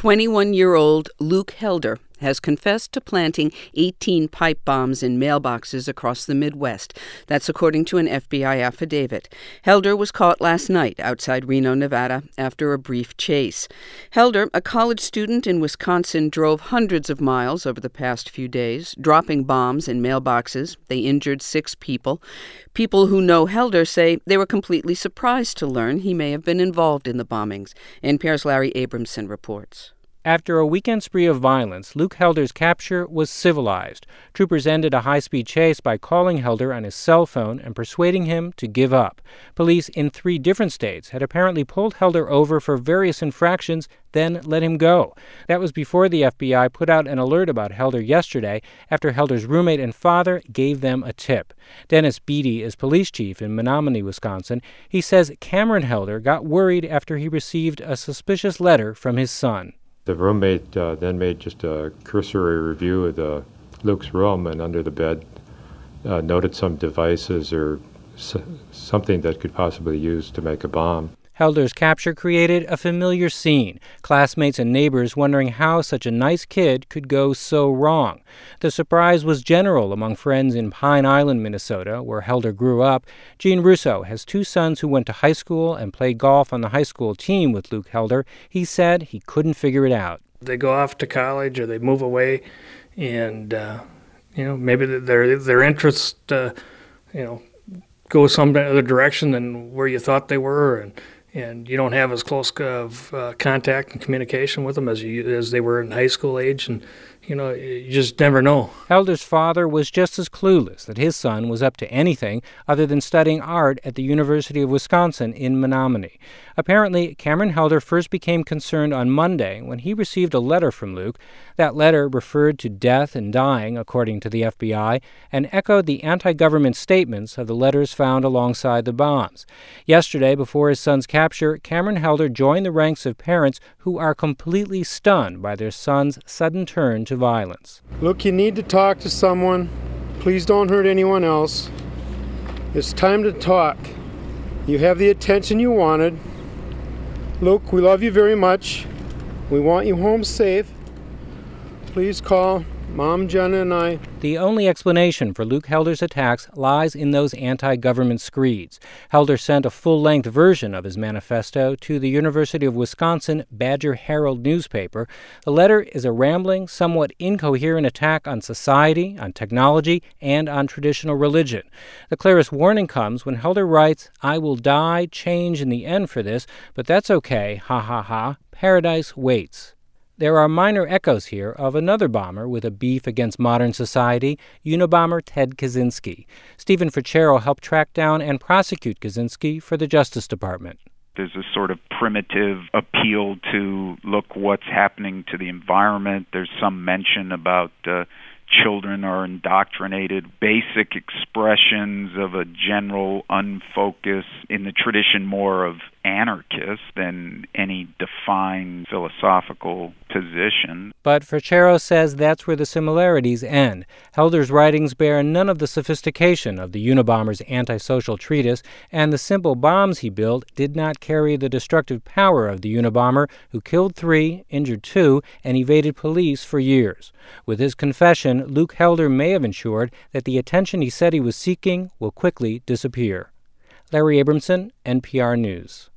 21-year-old Luke Helder has confessed to planting 18 pipe bombs in mailboxes across the Midwest. That's according to an FBI affidavit. Helder was caught last night outside Reno, Nevada, after a brief chase. Helder, a college student in Wisconsin, drove hundreds of miles over the past few days, dropping bombs in mailboxes. They injured 6 people. People who know Helder say they were completely surprised to learn he may have been involved in the bombings. NPR's Larry Abramson reports. After a weekend spree of violence, Luke Helder's capture was civilized. Troopers ended a high-speed chase by calling Helder on his cell phone and persuading him to give up. Police in 3 different states had apparently pulled Helder over for various infractions, then let him go. That was before the FBI put out an alert about Helder yesterday after Helder's roommate and father gave them a tip. Dennis Beatty is police chief in Menominee, Wisconsin. He says Cameron Helder got worried after he received a suspicious letter from his son. The roommate then made just a cursory review of Luke's room, and under the bed noted some devices or something that could possibly be used to make a bomb. Helder's capture created a familiar scene, classmates and neighbors wondering how such a nice kid could go so wrong. The surprise was general among friends in Pine Island, Minnesota, where Helder grew up. Gene Russo has 2 sons who went to high school and played golf on the high school team with Luke Helder. He said he couldn't figure it out. They go off to college or they move away, and maybe their interests go some other direction than where you thought they were, and you don't have as close of contact and communication with them as they were in high school age, and you just never know. Helder's father was just as clueless that his son was up to anything other than studying art at the University of Wisconsin in Menominee. Apparently, Cameron Helder first became concerned on Monday when he received a letter from Luke. That letter referred to death and dying, according to the FBI, and echoed the anti-government statements of the letters found alongside the bombs. Yesterday, before his son's capture, Cameron Helder joined the ranks of parents who are completely stunned by their son's sudden turn to violence. Look, you need to talk to someone. Please don't hurt anyone else. It's time to talk. You have the attention you wanted. Luke, we love you very much. We want you home safe. Please call Mom, Jenna, and I. The only explanation for Luke Helder's attacks lies in those anti-government screeds. Helder sent a full-length version of his manifesto to the University of Wisconsin Badger Herald newspaper. The letter is a rambling, somewhat incoherent attack on society, on technology, and on traditional religion. The clearest warning comes when Helder writes, "I will die, change in the end for this, but that's okay, ha ha ha, paradise waits." There are minor echoes here of another bomber with a beef against modern society, Unabomber Ted Kaczynski. Stephen Ficero helped track down and prosecute Kaczynski for the Justice Department. There's a sort of primitive appeal to look what's happening to the environment. There's some mention about children are indoctrinated, basic expressions of a general unfocus in the tradition more of anarchist than any defined philosophical position. But Ficero says that's where the similarities end. Helder's writings bear none of the sophistication of the Unabomber's antisocial treatise, and the simple bombs he built did not carry the destructive power of the Unabomber, who killed 3, injured 2, and evaded police for years. With his confession, Luke Helder may have ensured that the attention he said he was seeking will quickly disappear. Larry Abramson, NPR News.